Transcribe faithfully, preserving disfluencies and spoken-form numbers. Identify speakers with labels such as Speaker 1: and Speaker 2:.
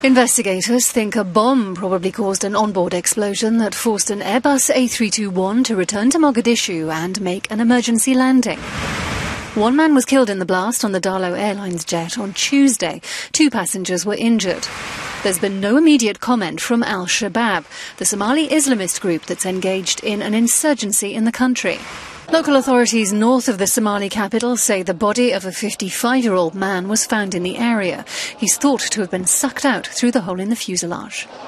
Speaker 1: Investigators think a bomb probably caused an onboard explosion that forced an Airbus A three twenty-one to return to Mogadishu and make an emergency landing. One man was killed in the blast on the Darlo Airlines jet on Tuesday. Two passengers were injured. There's been no immediate comment from Al-Shabaab, the Somali Islamist group that's engaged in an insurgency in the country. Local authorities north of the Somali capital say the body of a fifty-five-year-old man was found in the area. He's thought to have been sucked out through the hole in the fuselage.